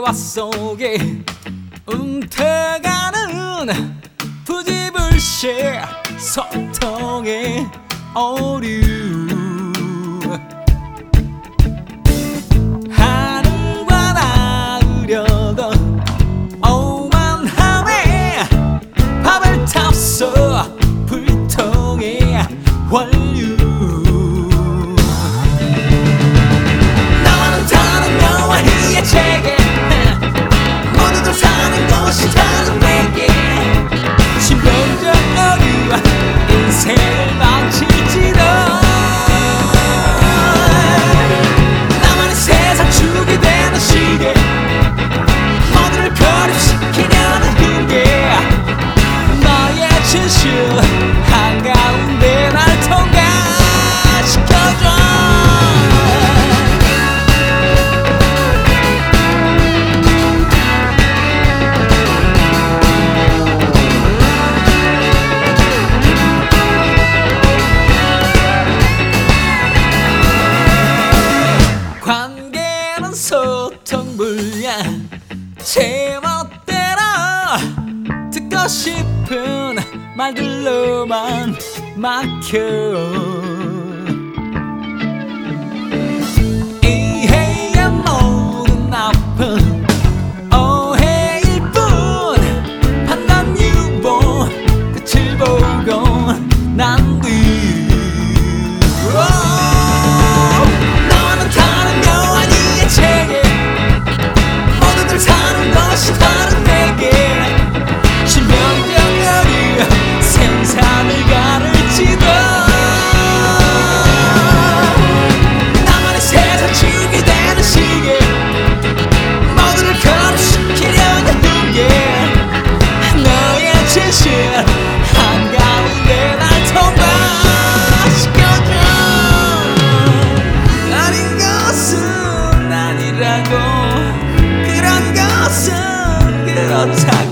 대화 속에 움켜가는 부지불식 소통의 오류. 하늘과 닿으려고 오만함에 밥을 탑소 불통의 원류. 나와는 다른 너와 희의 체계, 모두들 사는 곳이 다른 내게 신병적 어리와 인생을 망칠지도. 나만의 세상 주게 되는 시계, 모두를 거듭시키려는 훈계. 너의 진실 한가운데 날 통과시켜줘. 관계는 소통 불량, 제멋대로 듣고 싶은 말들로만 막혀. 이해의 모든 아픔 오해일 뿐, 판단 유보 끝을 보고 난 뒤 너와는 다른 묘한 이의 체계, 모두들 사는 것이 다른 내게 신명적 거리 생산을 가를지도. 나만의 세상 주게 되는 시계, 모두를 거듭시키려는 훈계. 너의 진실 한가운데 날 통과시켜줘. 아닌 것은 아니라고, 그런 것은 그렇다.